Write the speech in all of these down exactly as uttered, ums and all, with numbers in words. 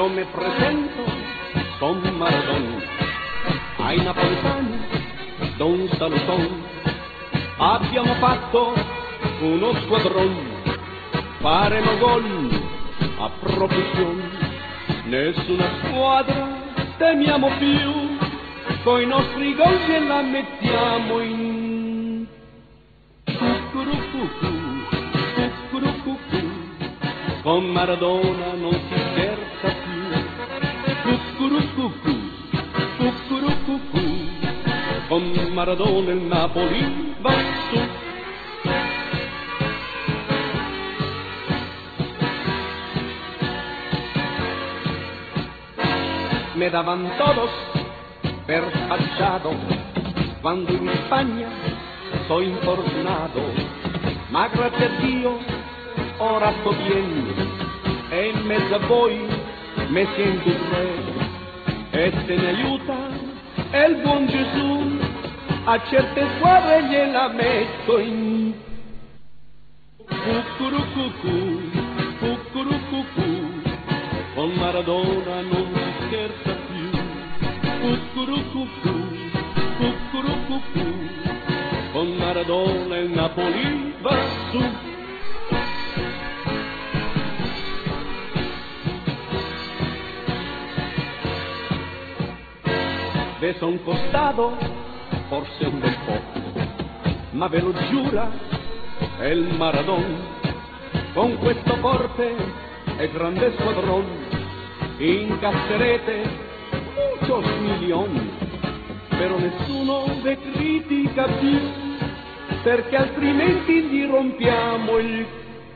Io mi presento, son Maradona, ai napoletani do un saluton. Abbiamo fatto uno squadron, faremo gol a profusione, nessuna squadra temiamo più, coi nostri gol ce la mettiamo in cucurucucu, cucurucucu, con Maradona non si scherza più, cucurucucu, cucurucucu, con Maradona il Napoli va su. Me daban todos per fachado cuando en España soy infortunado, ma gracias a Dio ora sto bien, e in mezzo a voi me siento un re, e se mi aiuta il buon Gesù, a certe squadre gliela metto in cucurucucu, cucurucucu, con Maradona non si scherza più, cucurucucu, cucurucucu, con Maradona il Napoli va su. Ve son costato forse un bel po', ma ve lo giura il Maradona, con questo forte e grande squadrón incasserete muchos milioni, però nessuno ve critica più, perché altrimenti gli rompiamo il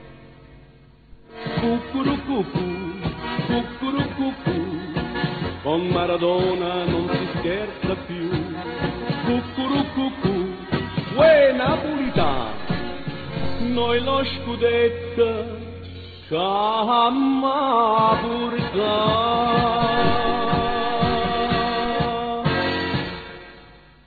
cucurucucu, cucurucucu, con Maradona non si scherza più, cucurucucu, uè Napolitano, noi lo scudetto Kama Burga